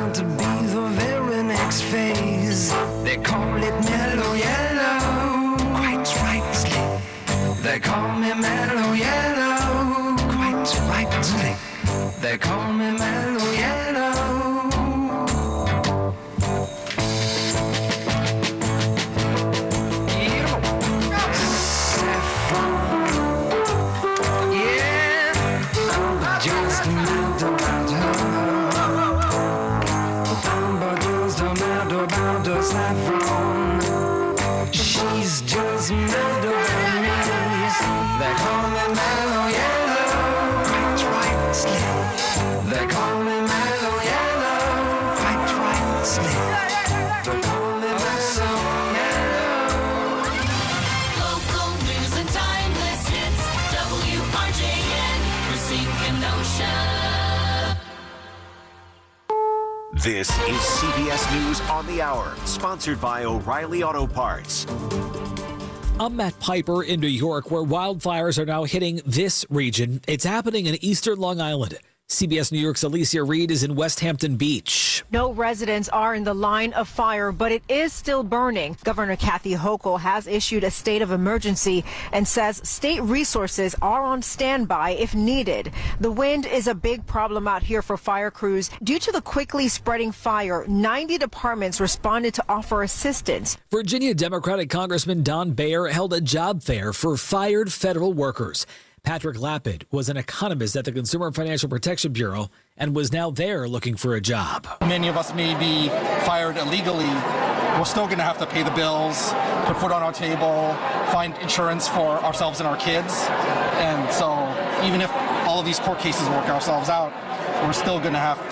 about to be the very next phase. They call it mellow yellow, quite rightly. They call me mellow yellow, quite rightly. They call me mellow yellow. Saffron, she's just mad about me. They call me mellow yellow, quite rightly. They call me mellow yellow, quite rightly. They call me mellow yellow. Local news and timeless hits. WRJN, Racine, Kenosha. This is CBS News on the Hour, sponsored by O'Reilly Auto Parts. I'm Matt Piper in New York, where wildfires are now hitting this region. It's happening in eastern Long Island. CBS New York's Alicia Reed is in West Hampton Beach. No residents are in the line of fire, but it is still burning. Governor Kathy Hochul has issued a state of emergency and says state resources are on standby if needed. The wind is a big problem out here for fire crews. Due to the quickly spreading fire, 90 departments responded to offer assistance. Virginia Democratic Congressman Don Bayer held a job fair for fired federal workers. Patrick Lapid was an economist at the Consumer Financial Protection Bureau and was now there looking for a job. Many of us may be fired illegally. We're still going to have to pay the bills, put food on our table, find insurance for ourselves and our kids. And so even if all of these court cases work ourselves out, we're still going to have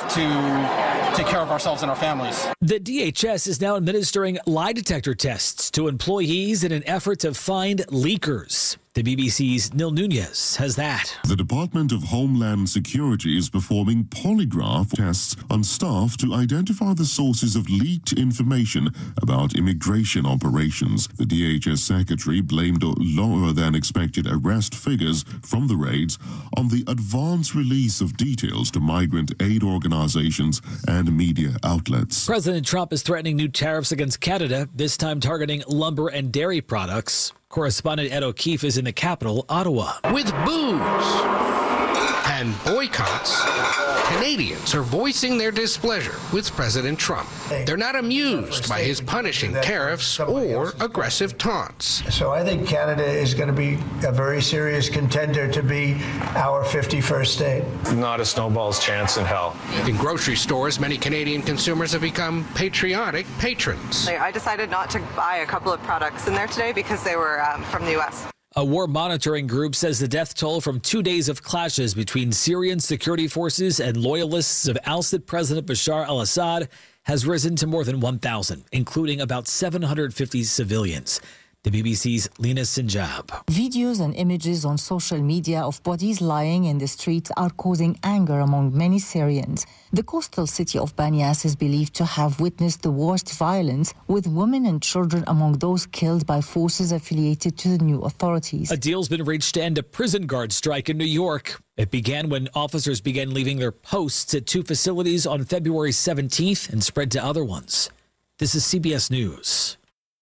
to take care of ourselves and our families. The DHS is now administering lie detector tests to employees in an effort to find leakers. The BBC's Nil Nunez has that. The Department of Homeland Security is performing polygraph tests on staff to identify the sources of leaked information about immigration operations. The DHS secretary blamed lower than expected arrest figures from the raids on the advance release of details to migrant aid organizations and media outlets. President Trump is threatening new tariffs against Canada, this time targeting lumber and dairy products. Correspondent Ed O'Keefe is in the capital, Ottawa. With booze and boycotts, Canadians are voicing their displeasure with President Trump. They're not amused by his punishing tariffs or aggressive taunts. So I think Canada is going to be a very serious contender to be our 51st state. Not a snowball's chance in hell. In grocery stores, many Canadian consumers have become patriotic patrons. I decided not to buy a couple of products in there today because they were from the U.S. A war monitoring group says the death toll from 2 days of clashes between Syrian security forces and loyalists of ousted President Bashar al-Assad has risen to more than 1,000, including about 750 civilians. The BBC's Lina Sinjab. Videos and images on social media of bodies lying in the streets are causing anger among many Syrians. The coastal city of Banyas is believed to have witnessed the worst violence, with women and children among those killed by forces affiliated to the new authorities. A deal's been reached to end a prison guard strike in New York. It began when officers began leaving their posts at 2 facilities on February 17th and spread to other ones. This is CBS News.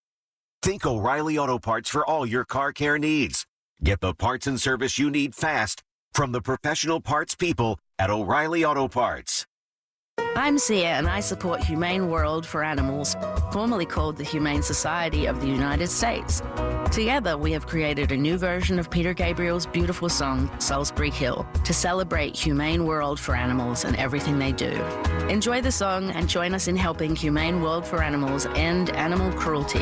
Think O'Reilly Auto Parts for all your car care needs. Get the parts and service you need fast from the professional parts people at O'Reilly Auto Parts. I'm Sia, and I support Humane World for Animals, formerly called the Humane Society of the United States. Together, we have created a new version of Peter Gabriel's beautiful song, Salisbury Hill, to celebrate Humane World for Animals and everything they do. Enjoy the song and join us in helping Humane World for Animals end animal cruelty.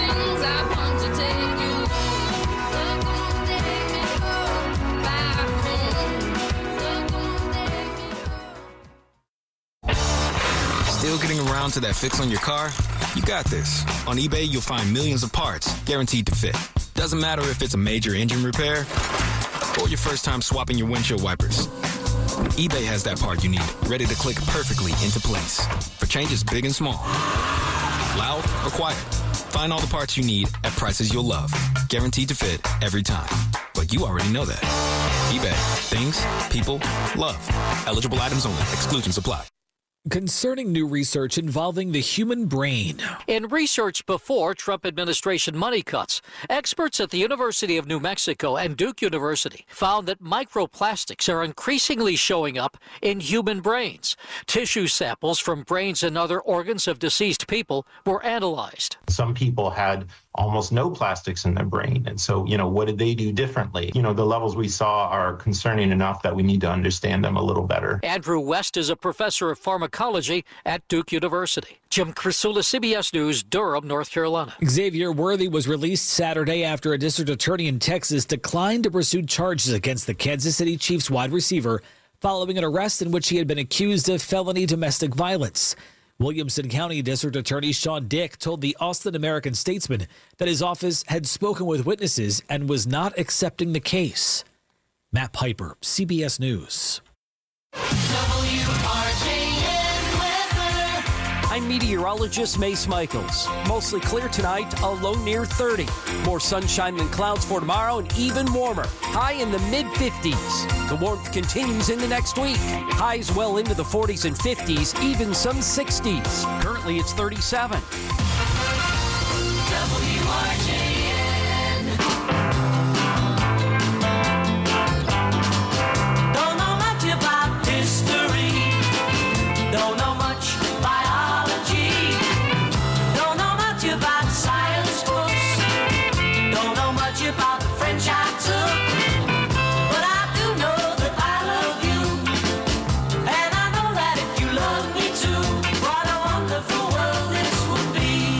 Still getting around to that fix on your car? You got this. On eBay, you'll find millions of parts guaranteed to fit. Doesn't matter if it's a major engine repair or your first time swapping your windshield wipers. eBay has that part you need, ready to click perfectly into place for changes big and small. Loud or quiet. Find all the parts you need at prices you'll love. Guaranteed to fit every time. But you already know that. eBay. Things, people, love. Eligible items only. Exclusions apply. Concerning new research involving the human brain. In research before Trump administration money cuts, experts at the University of New Mexico and Duke University found that microplastics are increasingly showing up in human brains. Tissue samples from brains and other organs of deceased people were analyzed. Some people had almost no plastics in their brain. And so, what did they do differently? The levels we saw are concerning enough that we need to understand them a little better. Andrew West is a professor of pharmacology at Duke University. Jim Crisula, CBS News, Durham, North Carolina. Xavier Worthy was released Saturday after a district attorney in Texas declined to pursue charges against the Kansas City Chiefs wide receiver following an arrest in which he had been accused of felony domestic violence. Williamson County District Attorney Sean Dick told the Austin American-Statesman that his office had spoken with witnesses and was not accepting the case. Matt Piper, CBS News. I'm meteorologist Mace Michaels. Mostly clear tonight, a low near 30. More sunshine than clouds for tomorrow and even warmer. High in the mid-50s. The warmth continues in the next week. Highs well into the 40s and 50s, even some 60s. Currently, it's 37. Don't know much about history. Don't know much biology. Don't know much about science books. Don't know much about the French I took. But I do know that I love you. And I know that if you love me too, what a wonderful world this would be.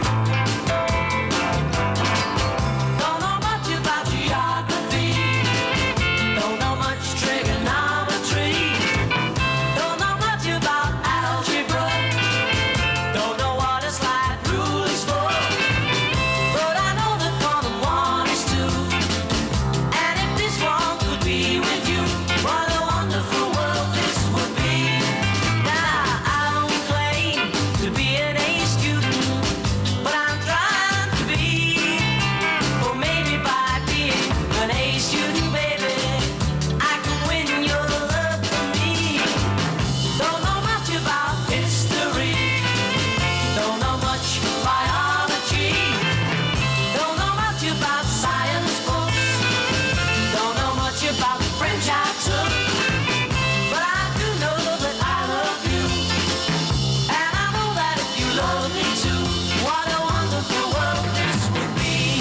Don't know much about geography. Don't know much trigonometry. Don't know much about algebra. Don't know what a slide rule is for. But I know that 1 and 1 is 2. And if this one could be with you, what a wonderful world this would be. Now I don't claim to be an A student, but I'm trying to be. Or maybe by being an A student, baby, I can win your love for me. Don't know much about history. Don't know much biology. Don't know much about science books. Don't know much about the French I took. But I do know that I love you. And I know that if you love me too, what a wonderful world this would be.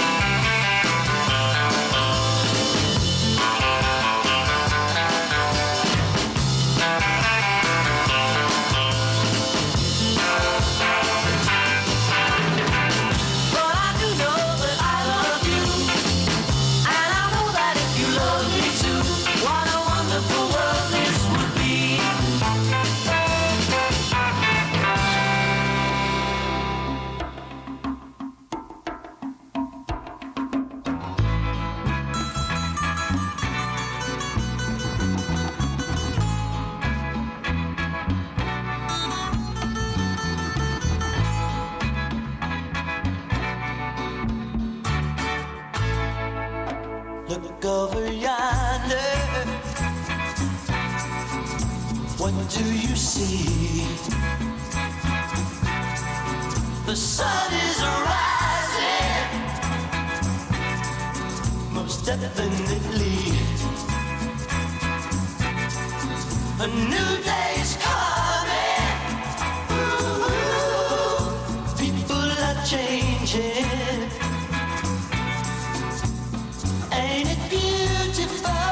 But I do know that I love you. And I know that if you love me too, what a wonderful world this would be. Look over yonder. What do you see? The sun is rising, most definitely. A new day is coming. Ooh, people are changing. Ain't it beautiful?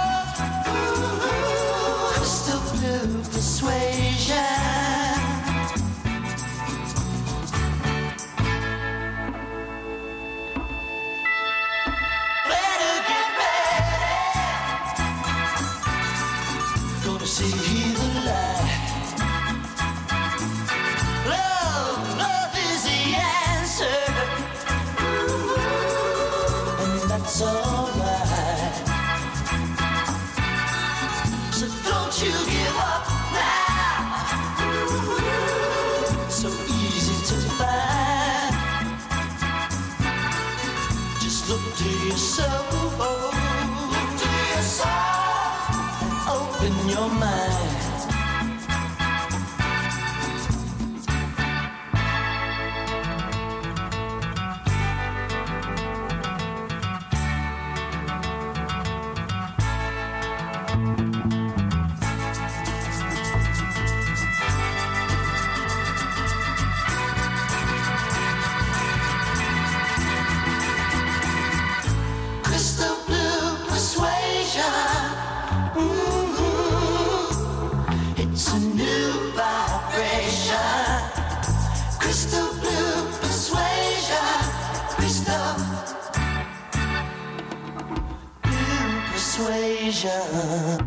Ooh, crystal blue persuasion. Better get ready. Gonna see the light. persuasion.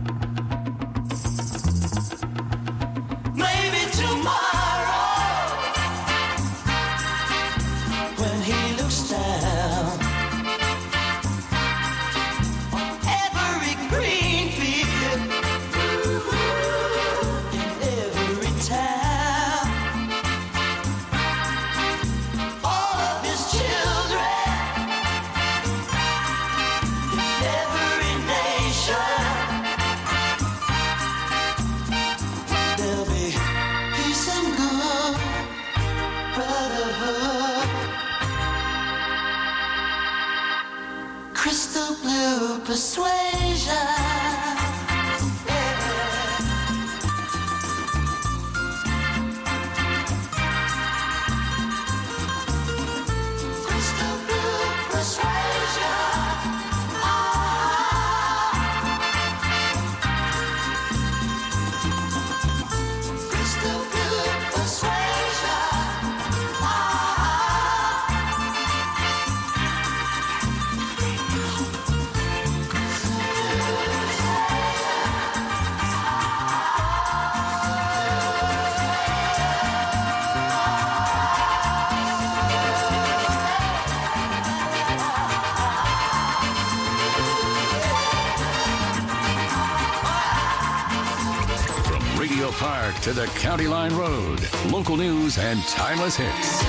Maybe tomorrow, when he looks down on every green field in every town, all of his children in every nation, there'll be peace and good brotherhood. Crystal blue persuasion. Crystal blue persuasion. Crystal blue persuasion. From Radio Park to the County Line Road, local news and timeless hits.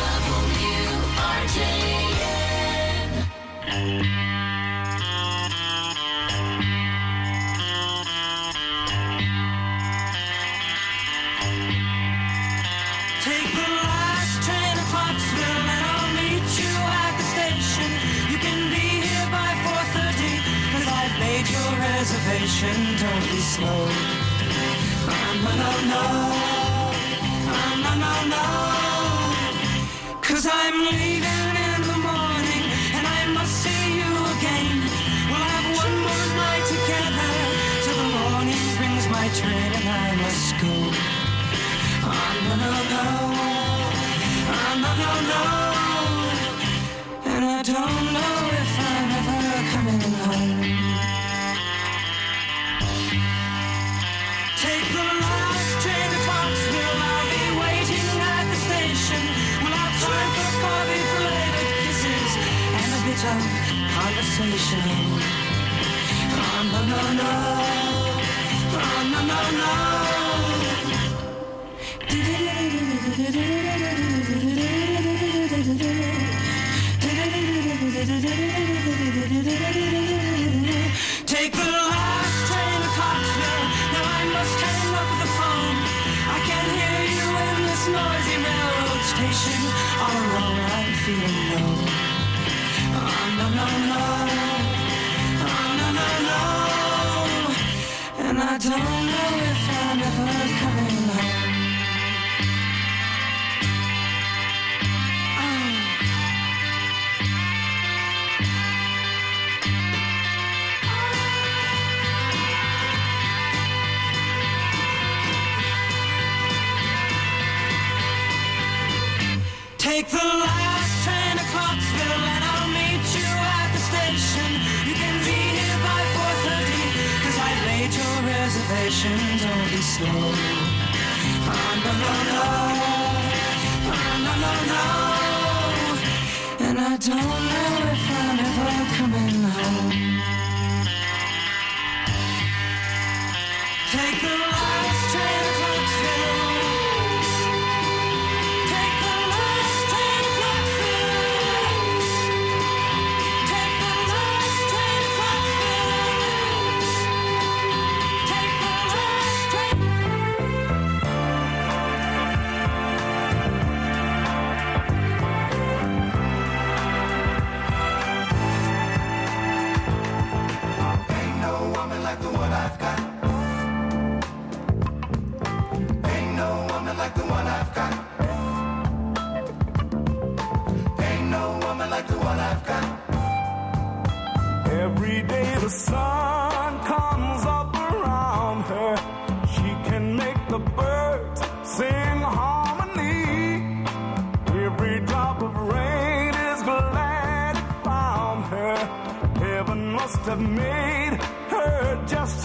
Take the last train to Clarksville and I'll meet you at the station. You can be here by 4:30 cause I've made your reservation. Don't be slow. No, no, no. No, no, no. Cause I'm leaving in the morning and I must see you again. We'll have one more night together till the morning brings my train and I must go. No, no, no. No, no, no. And I don't know if I'm ever coming home. Take the last train to Clarksville. I'll be waiting at the station. We'll have time for coffee-flavored kisses and a bit of conversation. No, no, no. No, no, no. Take the last train to Clarksville. Now I must hang up the phone. I can hear you in this noisy railroad station. All alone I'm feeling low. No, no, no. No, no, no. And I don't know if I'm ever coming home. Take the last train to Clarksville and I'll meet you at the station. You can be here by 4:30 cause I've made your reservation. Don't be slow. No, no, no. No, no, no. And I don't know if I'm ever coming home. Take the last train to Clarksville. Every day the sun comes up around her. She can make the birds sing harmony. Every drop of rain is glad it found her. Heaven must have made her just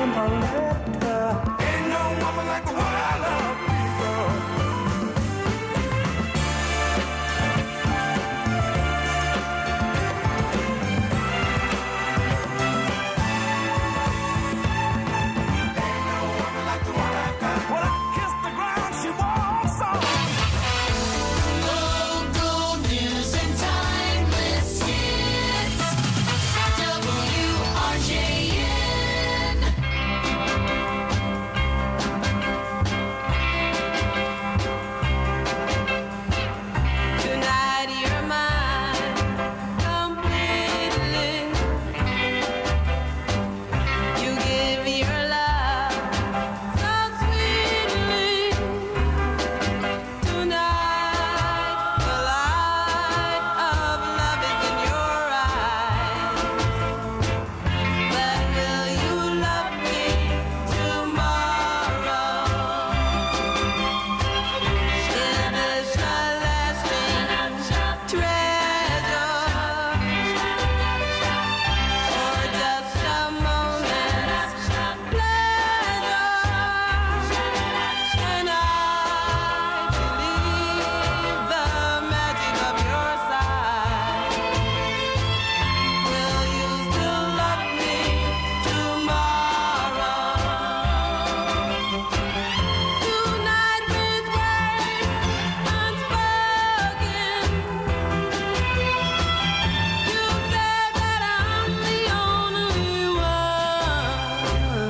him a letter. Ain't no woman like the one I love, people. Ain't no woman like the one I've got. When I kiss the ground, she walks on. Local news and timeless hits. WRJN. Tonight you're mine completely. You give your love so sweetly. Tonight the light of love is in your eyes. But will you love me tomorrow? Is this a lasting treasure, or just a moment's pleasure? And I believe the magic of your side. Will you still love me tomorrow? Tonight with words unspoken, you said that I'm the only one.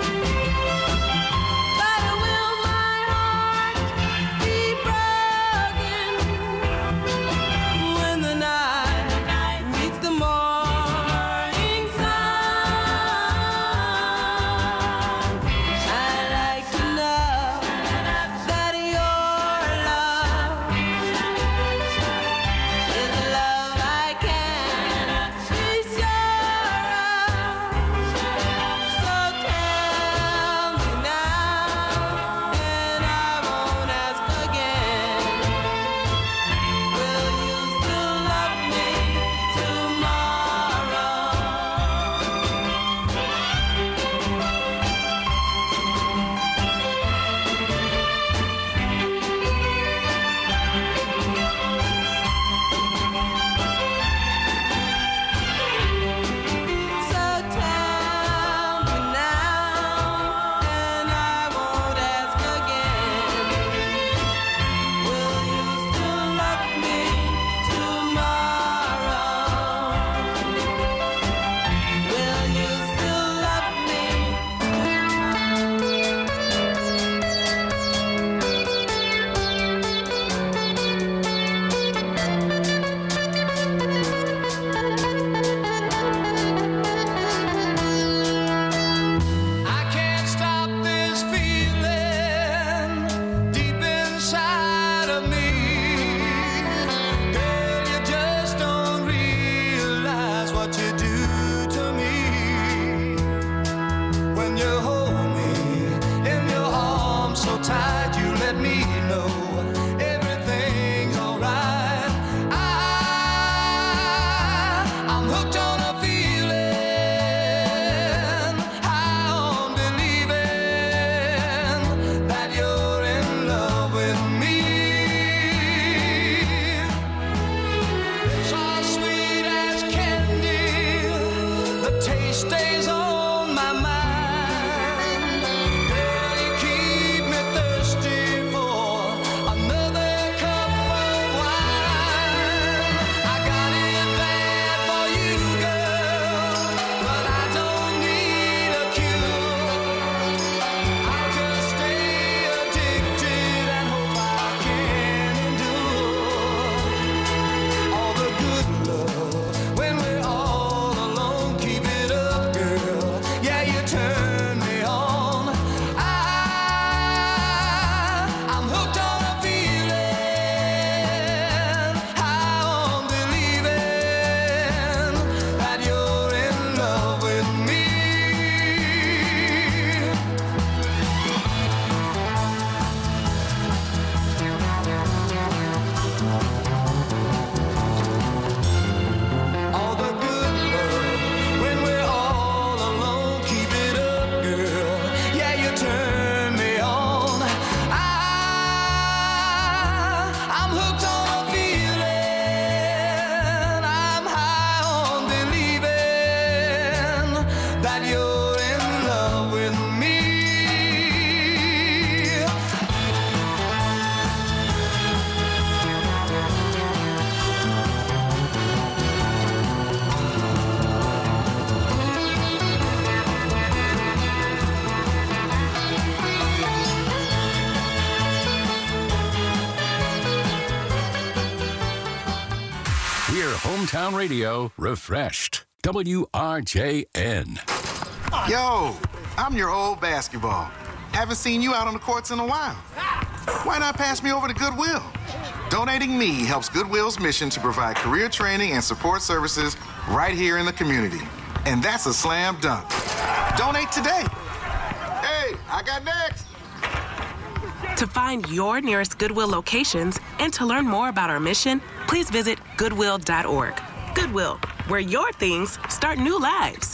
But will my heart be broken when the night meets the morning sun? I'd like to know that your love is a love I can be sure of. So tell me now, and I won't ask again. Will you still love me tomorrow? So tell me now, and I won't ask again. Will you still love me tomorrow? Will you still love me? I can't stop this feeling deep inside of me. Girl, you just don't realize what you do to me. When you hold me in your arms so tight, you let me know everything's alright. I'm hooked on a feeling, high on believing that you're in love with me. So sweet as candy, the taste stays on my mind. Girl, you keep me thirsty for another cup of wine. I got it bad for you, girl, but I don't need a cure. I'll just stay addicted and hope I can endure all the good love when we're all alone. Keep it up, girl. Yeah, you turn that you're in love with me. We're Hometown Radio refreshed. WRJN. Yo, I'm your old basketball. Haven't seen you out on the courts in a while. Why not pass me over to Goodwill? Donating me helps Goodwill's mission to provide career training and support services right here in the community. And that's a slam dunk. Donate today. Hey, I got next. To find your nearest Goodwill locations and to learn more about our mission, please visit goodwill.org. Goodwill, where your things start new lives.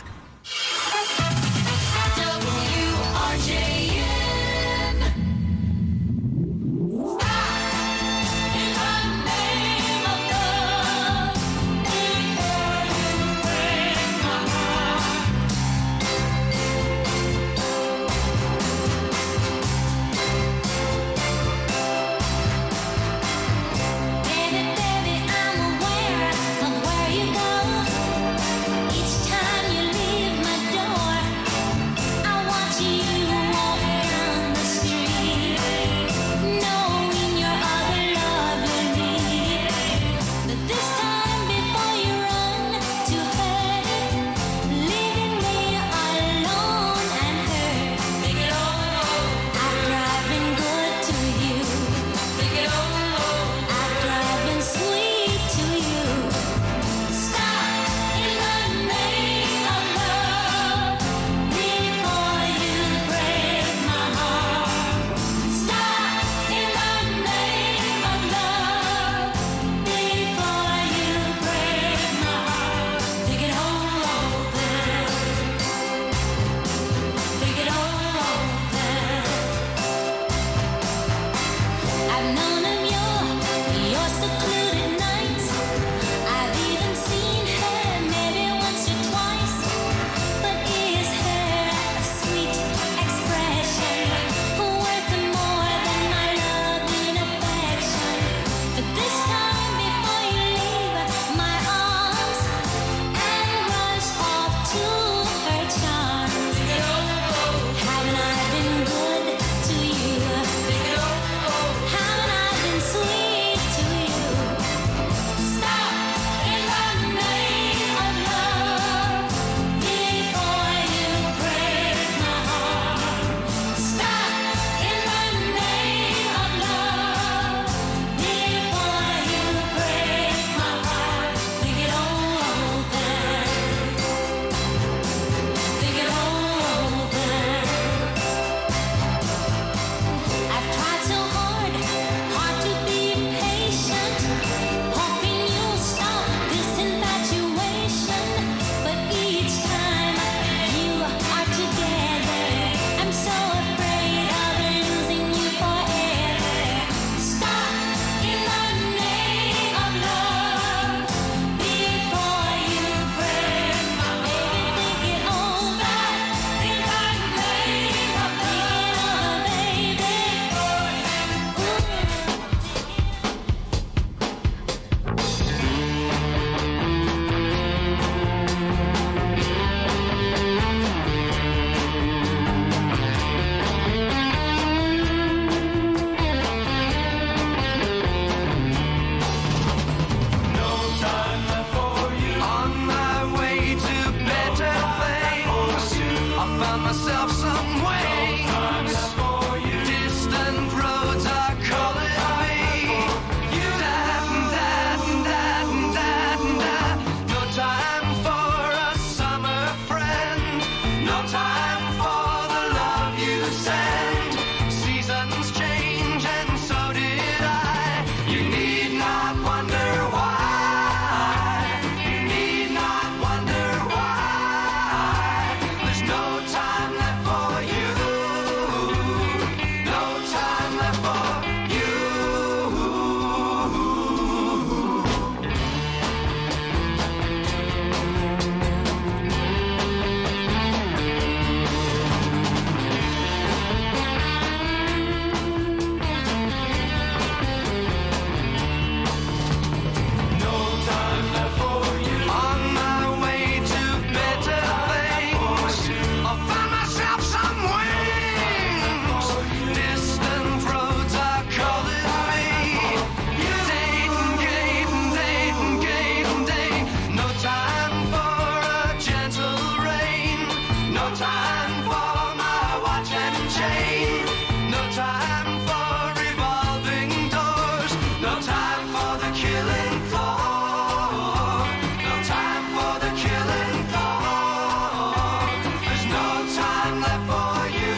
No time for my watch and chain. No time for revolving doors. No time for the killing floor. No time for the killing floor. There's no time left for you.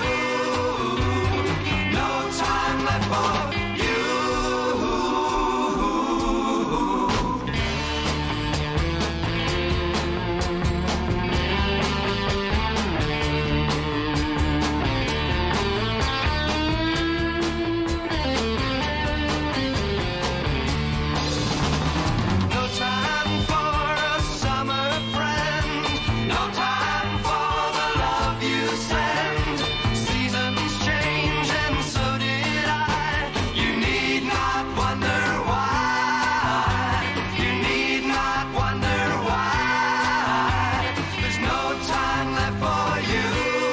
No time left for you. No time for a summer friend. No time for the love you send. Seasons change and so did I. You need not wonder why. You need not wonder why. There's no time left for you.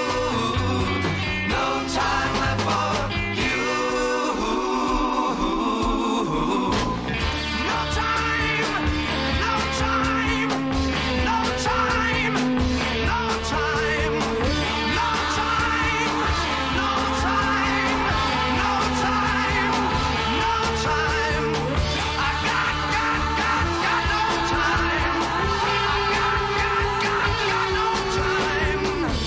No time left for you. No time, no time, no time, no time, no time, no time, no time, no time. I got no time. I got no time.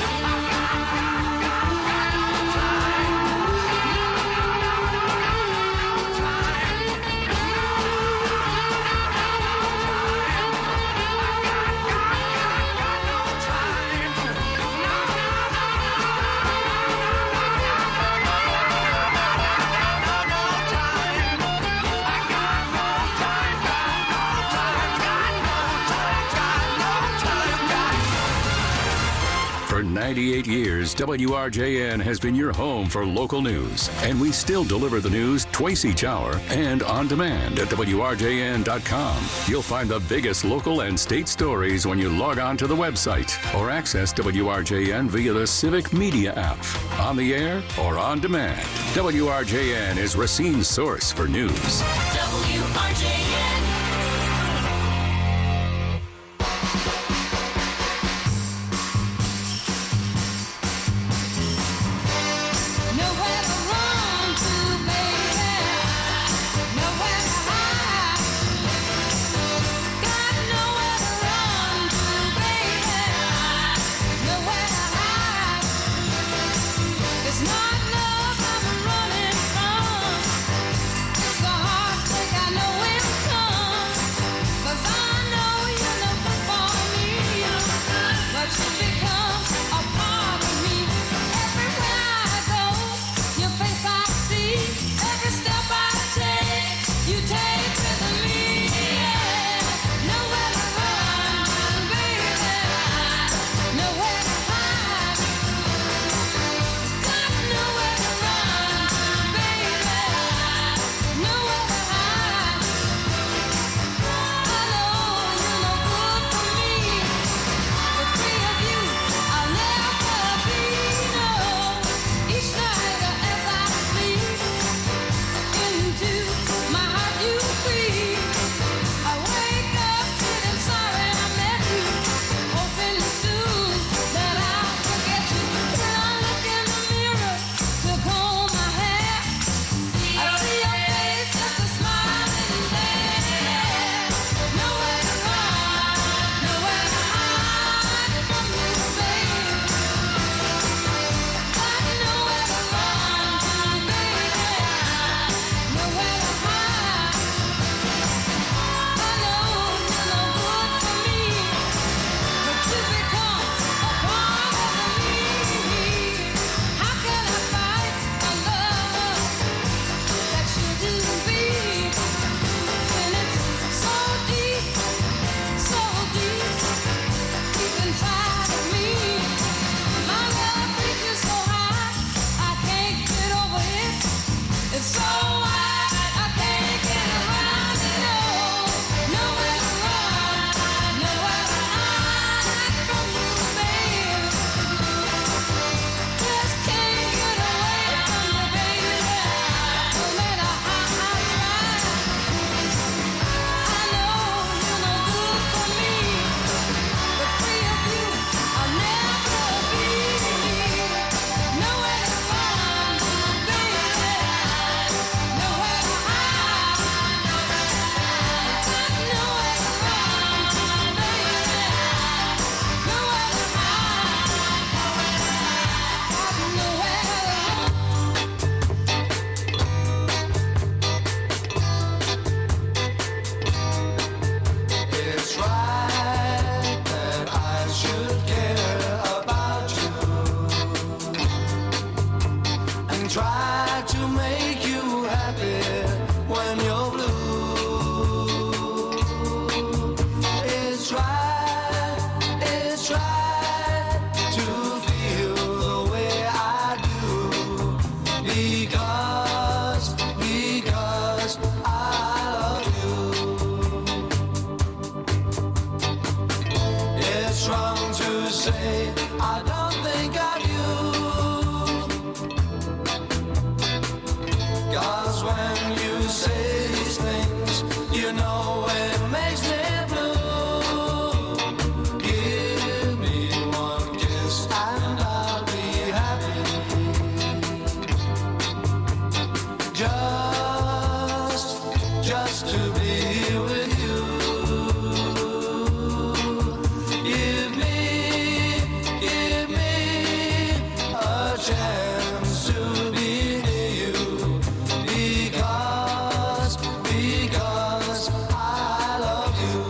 For 98 years, WRJN has been your home for local news. And we still deliver the news twice each hour and on demand at WRJN.com. You'll find the biggest local and state stories when you log on to the website or access WRJN via the Civic Media app. On the air or on demand, WRJN is Racine's source for news. WRJN. Nowhere to run to, baby. Nowhere to hide. Got nowhere to run to, baby. Nowhere to hide. It's not love I'm running from. It's the heartbreak I know inside. try to make you happy when you're blue. It's right to feel the way I do, because I love you. It's wrong to say I don't think of you, 'cause when you say these things, you know it makes me blue. Give me one kiss and I'll be happy. Just to be with you. Give me a chance to be near you, because I love you.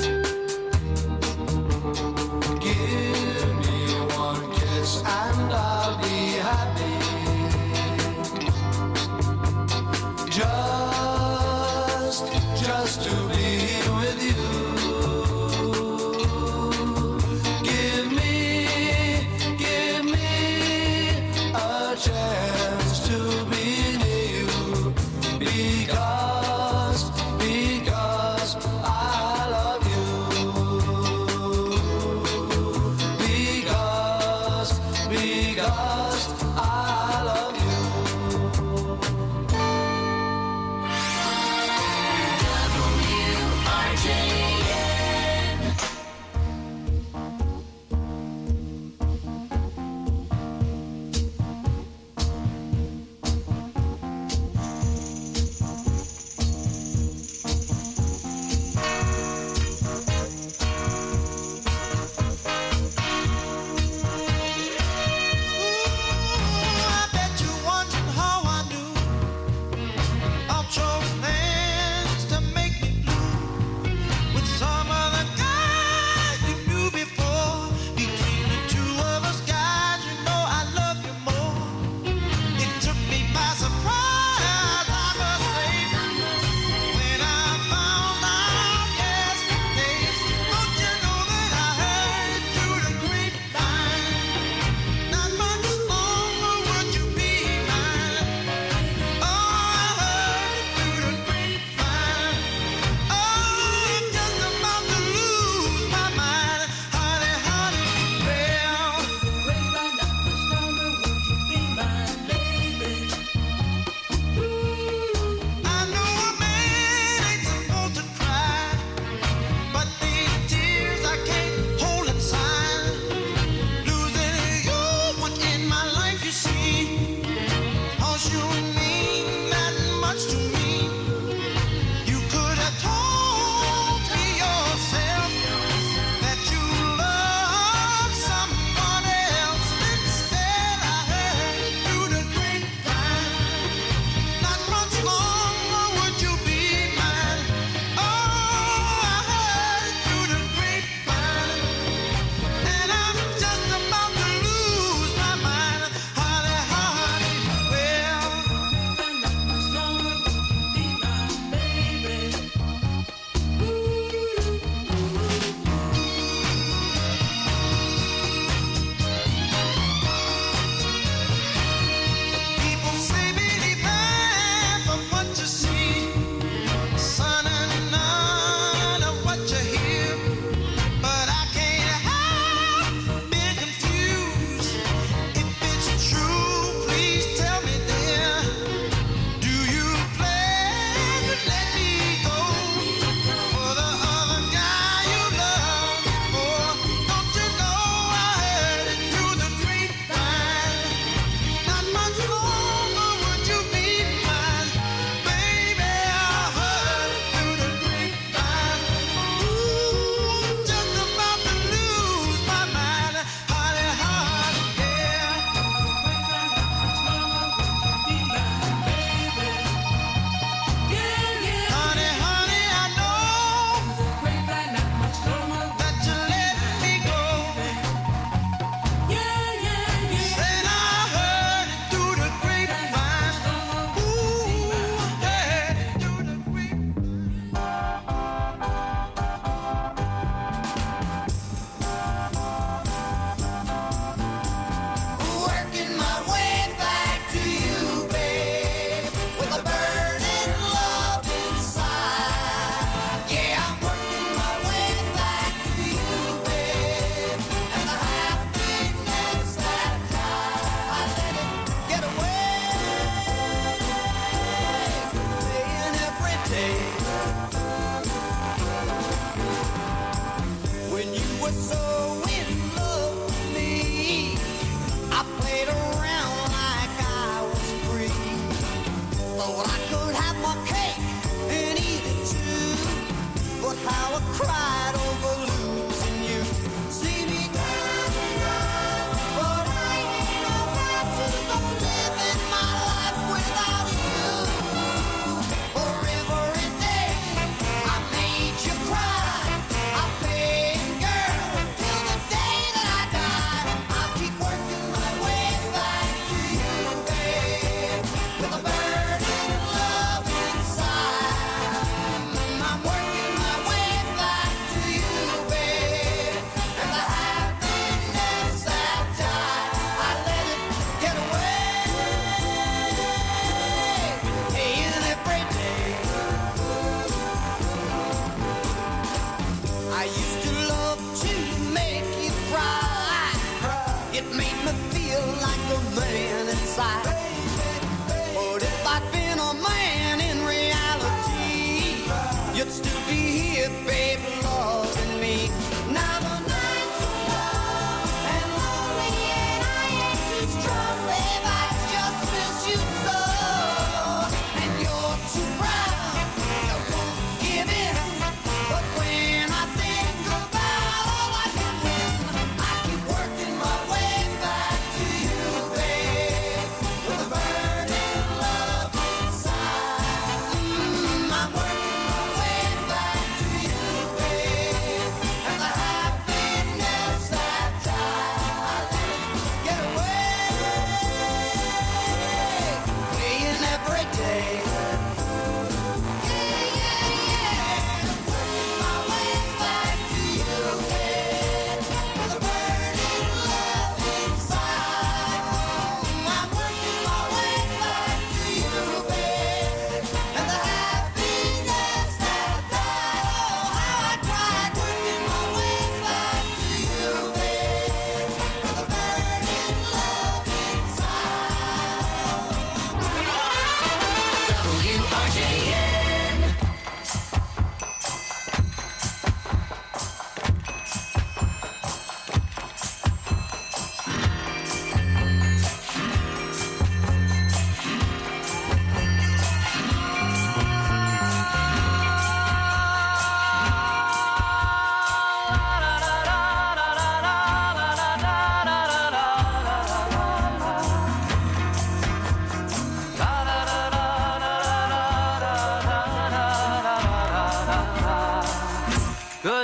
Give me one kiss and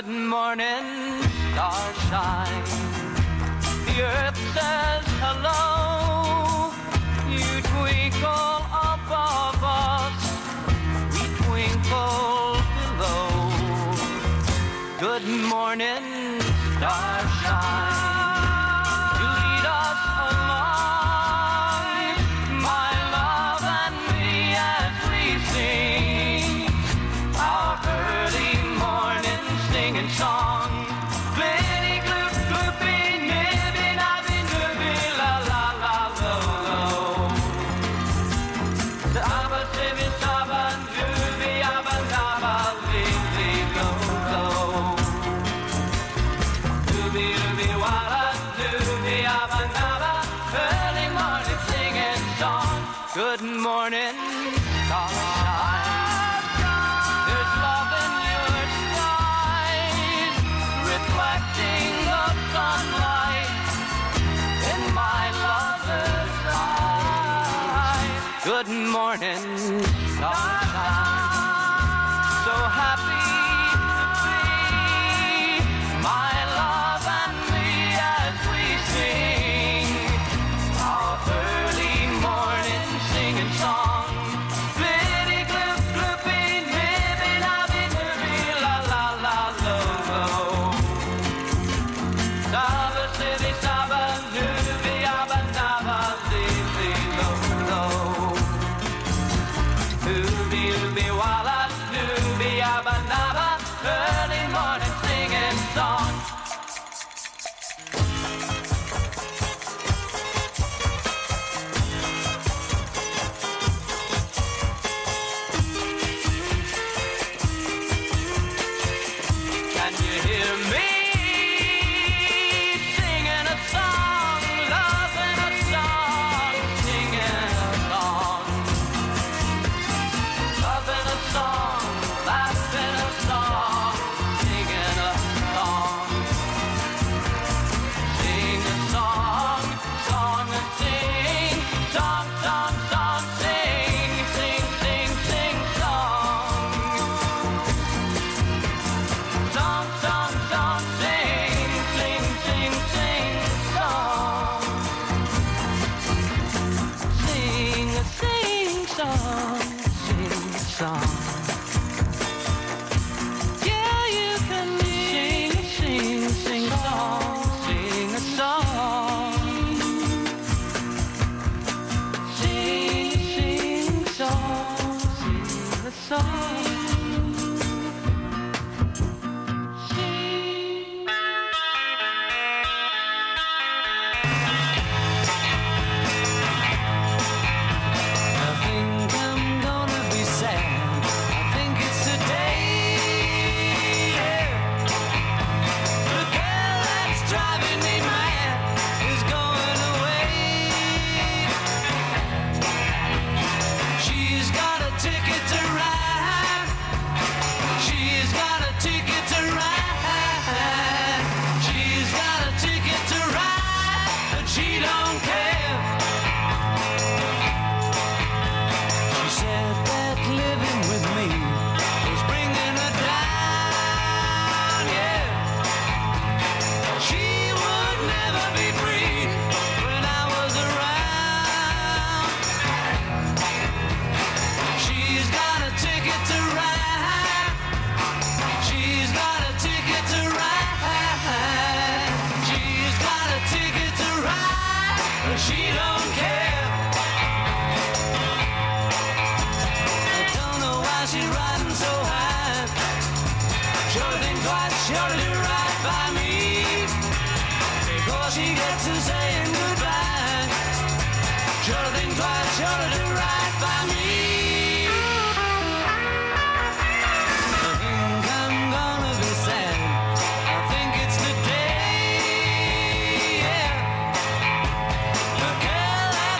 Good morning, starshine. The earth says hello. You twinkle above us, we twinkle below. Good morning, starshine. You lead us along, my love and me, as we sing our early morning singing song. Glitty, gloop, gloopy, nibby, nabby, nibby, la, la, la, lo, lo. Saba, sibby, saba, dooby, abba, nabba, li, lo, lo. Dooby, dooby, walla, dooby, abba, nabba, early morning singing song. Good morning, starshine. There's love in your skies, reflecting the sunlight in my lover's eyes. Good morning, starshine. So happy to be my love and me as we sing our early morning singing song. Glitty, gloop, gloopy, nibby, nabby, nibby, la, la, la, lo, lo. Saba, sibby, saba, nibby, abba, nabba, li, lo, lo. Dooby, dooby, walla, dooby, abba, nabba, early morning singing song. Can you hear me singing a song, loving a song, singing a song, loving a song, laughing a song, singing a song, sing a song, song and sing, song, song, song, sing, sing, sing, sing, song. Song, song, song, sing, sing, sing, sing, song. Sing a sing song, sing a song. Yeah, you can sing song, sing a song. Sing song, sing a song. I think I'm gonna be sad. I think it's today. Yeah. The girl that's driving me mad is going away. She's got a ticket to ride. She's got a ticket to ride. She's got a ticket to ride, but she don't care. She said that living with me was bringing her down, yeah. She would never be free when I was around. She's got a ticket to ride. She's got a ticket to ride. She's got a ticket to ride, but she don't care. I don't know why she's riding so high. Sure think twice, sure to do right by me. Before she gets to saying goodbye. Sure think twice, sure to do right by me. I think I'm gonna be sad. I think it's the day, yeah. The girl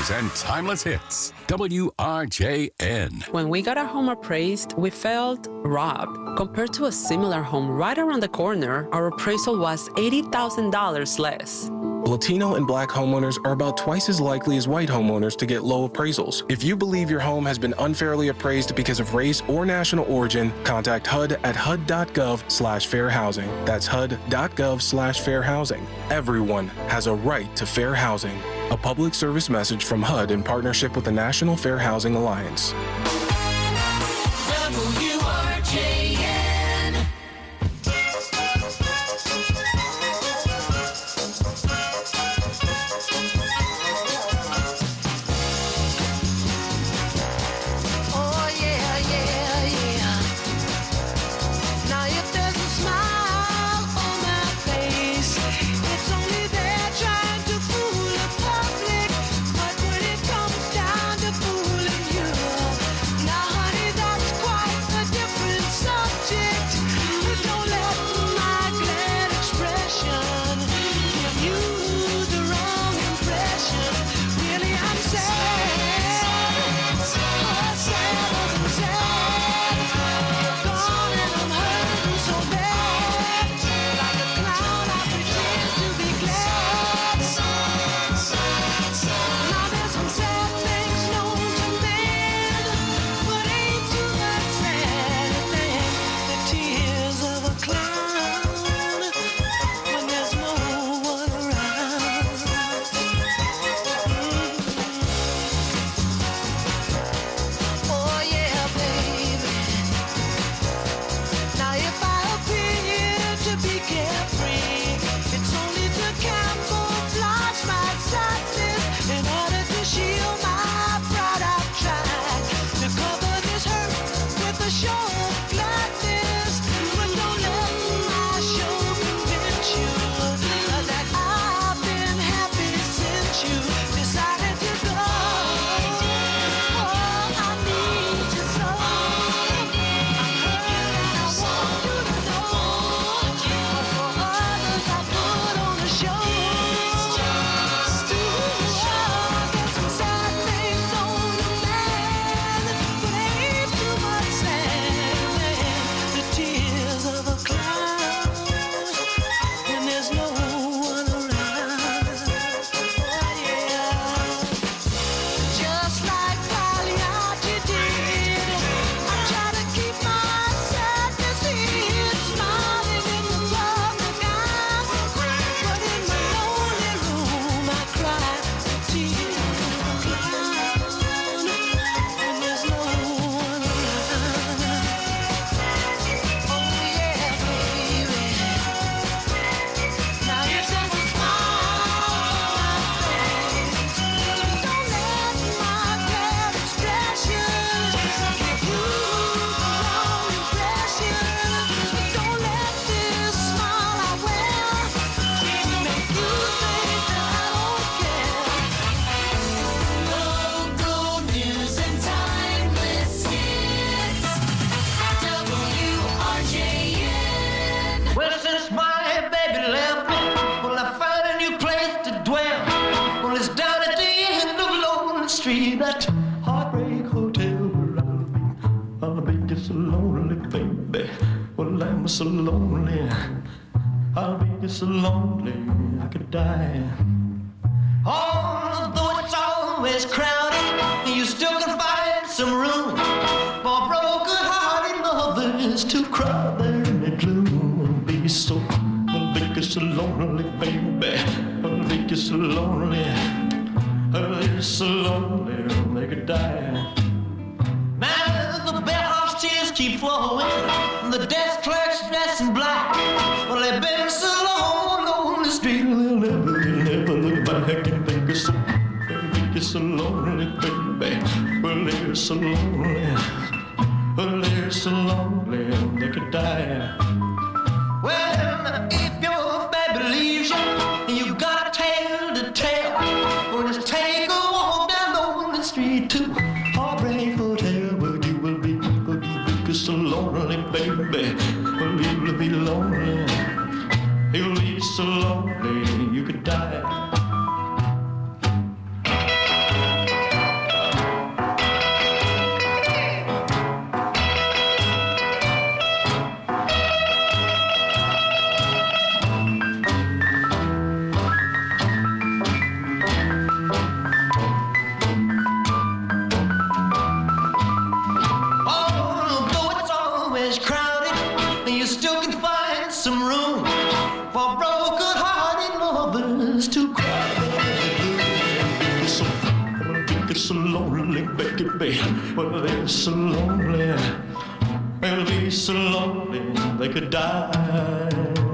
news and timeless hits. WRJN. When we got our home appraised, we felt robbed. Compared to a similar home right around the corner, our appraisal was $80,000 less. Latino and Black homeowners are about twice as likely as white homeowners to get low appraisals. If you believe your home has been unfairly appraised because of race or national origin, contact HUD at HUD.gov/fair housing. That's HUD.gov/fair housing. Everyone has a right to fair housing. A public service message from HUD in partnership with the National Fair Housing Alliance. WRJN. Oh yeah, yeah, yeah. Now if there's a smile on my face, it's only there trying to fool the public. But when it comes down to fooling you, now honey, that's quite a different subject. Don't let my glad expression give you the wrong impression. Really, I'm sad. Oh yeah, baby. Now if I appear to be carefree, it's only to camouflage my sadness. In order to shield my pride, I've tried to cover this hurt with a show of gladness. But don't let my show convince you that I've been happy since you decided to go. Oh, I need you so. Just like Pagliacci did, I try to keep my sadness hid, smiling in the public eye. But in my lonely room, I cry tears of a clown when there's no one around. Oh yeah, baby. Now if there's a smile on my face, don't let my glad expression give you the wrong impression. Don't let this smile I wear make you think that I don't care. Local news and timeless hits. WRJN. Well, since my baby left me, well, I found a new place to dwell. Well, it's down at the end of Lonely Street, that Heartbreak Hotel where I'll be just so lonely, baby. Well, I'm so lonely. I'll be just so lonely, I could die. Although it's always crowded, you still can find some room for broken-hearted lovers to cry there in the gloom. Be so, I'll be just so lonely, baby. I'll be just so lonely. I'll be so lonely, they could die. Now the bellhop's tears keep flowing, the desk clerk's dressed in black. Well, they've been so long on the street, they'll never look back and think it's so, they're so lonely, baby. Well, they're so lonely. Well, they're so lonely, they could die. Well, if your baby leaves you, you got a tale to tell. Well, just take a walk down Lonely Street to Heartbreak Hotel, where you will be so lonely, baby. Well, you'll be lonely. You'll be so lonely, you could die. lonely. Well, they're so lonely. Well, they're so lonely they could die.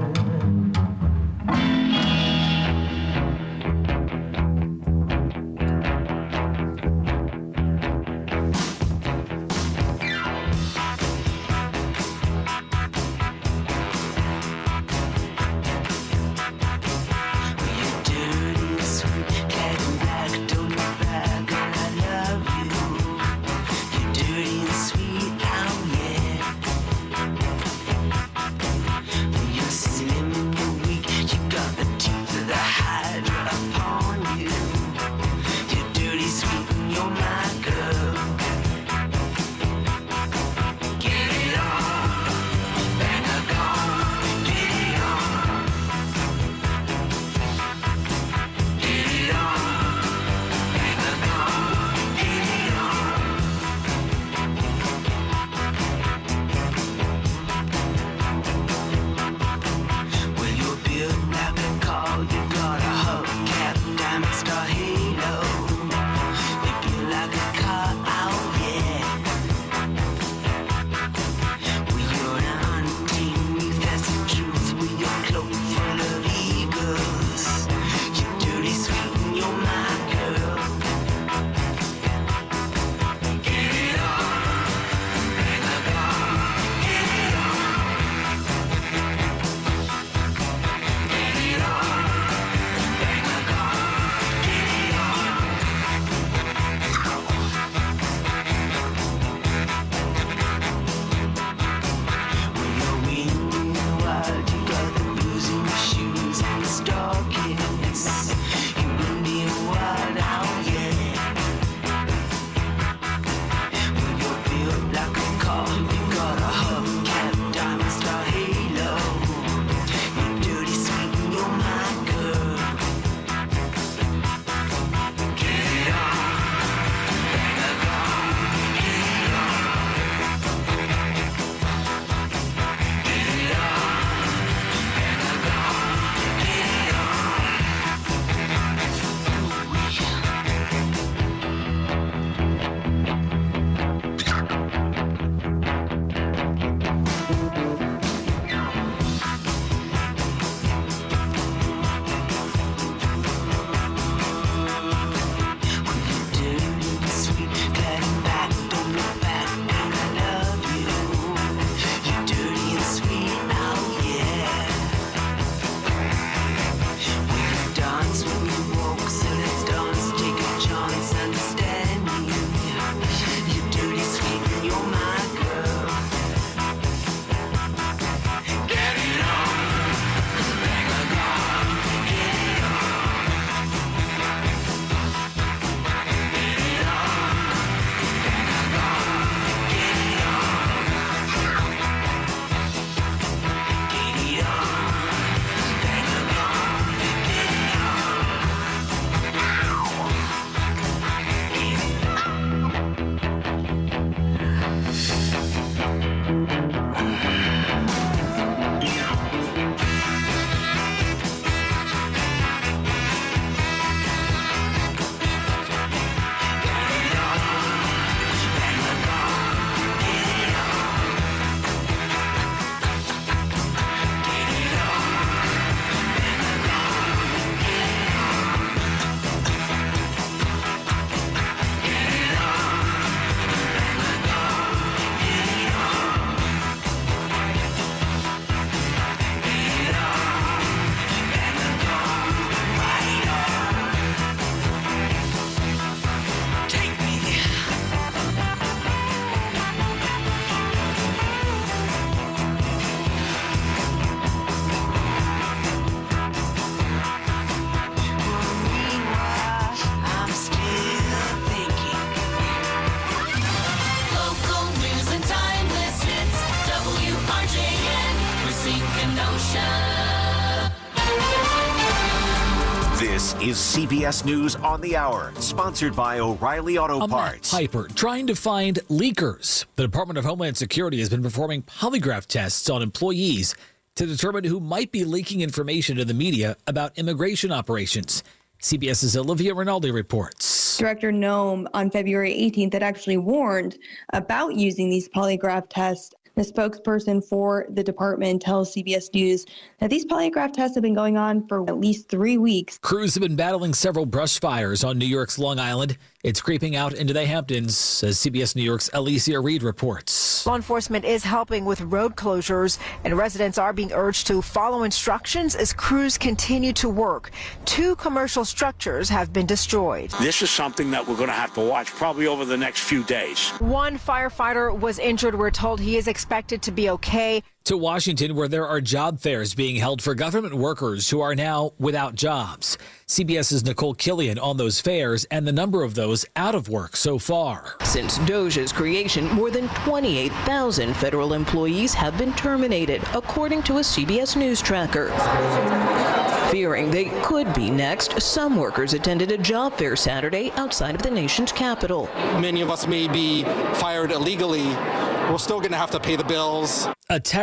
This is CBS News on the Hour, sponsored by O'Reilly Auto Parts. Matt Piper, trying to find leakers. The Department of Homeland Security has been performing polygraph tests on employees to determine who might be leaking information to the media about immigration operations. CBS's Olivia Rinaldi reports. Director Noem on February 18th had actually warned about using these polygraph tests. The spokesperson for the department tells CBS News that these polygraph tests have been going on for at least 3 weeks. Crews have been battling several brush fires on New York's Long Island. It's creeping out into the Hamptons, as CBS New York's Alicia Reed reports. Law enforcement is helping with road closures, and residents are being urged to follow instructions as crews continue to work. 2 commercial structures have been destroyed. This is something that we're going to have to watch probably over the next few days. One firefighter was injured. We're told he is expected to be okay. To Washington, where there are job fairs being held for government workers who are now without jobs. CBS's Nicole Killian on those fairs and the number of those out of work so far. Since DOJ's creation, more than 28,000 federal employees have been terminated, according to a CBS News tracker. Fearing they could be next, some workers attended a job fair Saturday outside of the nation's capital. Many of us may be fired illegally. We're still going to have to pay the bills. A